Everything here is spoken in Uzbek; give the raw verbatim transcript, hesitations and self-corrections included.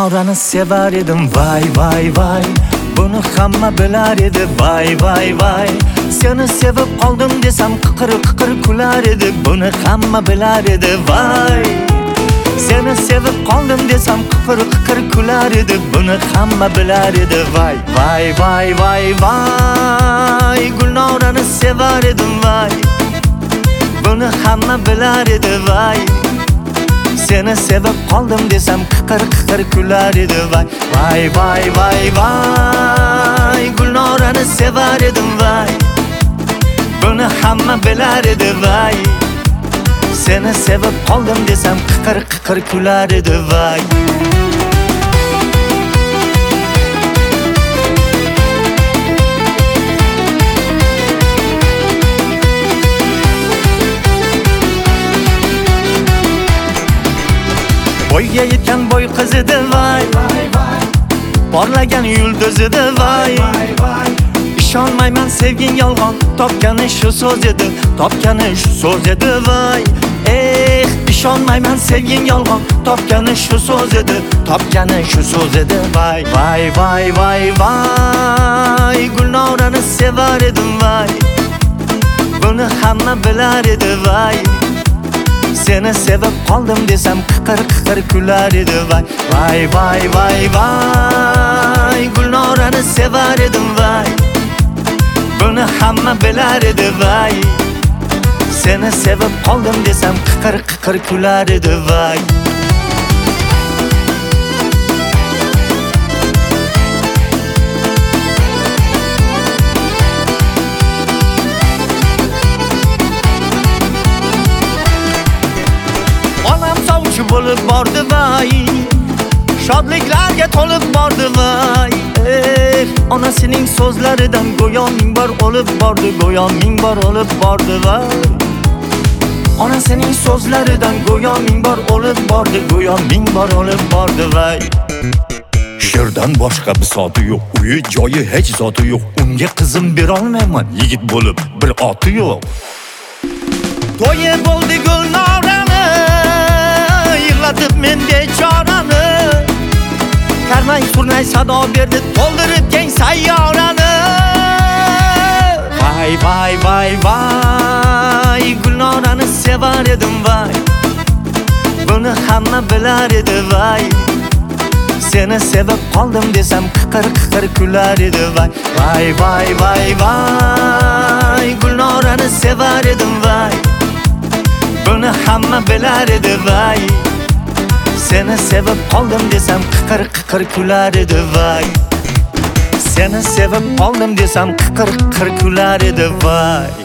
Gulnorani sevar edim vay vay vay. Buni hamma bilar edi vay vay vay. Seni sevib qoldim desam qiqir qiqir kular edi. Buni hamma bilar edi vay. Seni sevib qoldim desam qiqir qiqir kular edi. Buni hamma bilar edi vay vay vay vay vay. Gulnorani sevar edim vay. Buni hamma bilar edi vay. Seni sevib qoldim desam qiqir qiqir kular edi vay vay vay vay vay. Gulnorani sevar edim vay. Buni hamma bilar edi vay. Seni sevib qoldim desam qiqir qiqir kular edi vay. Boyga yetgan boy qizidi vay vay vay. Porlagan yulduzidi vay vay vay. İşonmayman sevgin yolg'on, topgani shu so'z edi, topgani shu so'z edi vay. Eh, ishonmayman sevgin yolg'on, topgani shu so'z edi, topgani shu so'z edi vay vay vay vay vay. Gulnorani sevar edim vay. Buni hamma bilar edi vay. Seni sevib qoldim desam qiqir qiqir kular edi vay vay vay vay vay. Gulnorani sevar edim vay. Buni hamma bilar edi vay. Seni sevib qoldim desam qiqir qiqir kular edi vay. Bo'lib bordi vay. Shodliklarga to'lib bordi vay. Eh, onasining so'zlaridan go'yo ming bor olib bordi, go'yo ming bor olib bordi vay. Onasining so'zlaridan go'yo ming bor olib bordi, go'yo ming bor olib bordi vay. Sherdan boshqa bisoti yo'q, uyi joyi hech zoti yo'q. Unga qizim berolmayman, yigit bo'lib bir oti yo'q. To'yi bo'ldi Gulnorani, yig'latib men bechorani. Karmay surnay sado berdi, to'ldirib keng sayyorani. Vay vay vay vay. Gulnorani sevar edim vay. Buni hamma bilar edi vay. Seni sevib qoldim desam qiqir qiqir kular edi vay vay vay vay vay. Gulnorani sevar edim vay. Buni hamma bilar edi vay. Seni sevib qoldim desam qiqir qiqir kular edi vay. Seni sevib qoldim desam qiqir qiqir kular edi vay.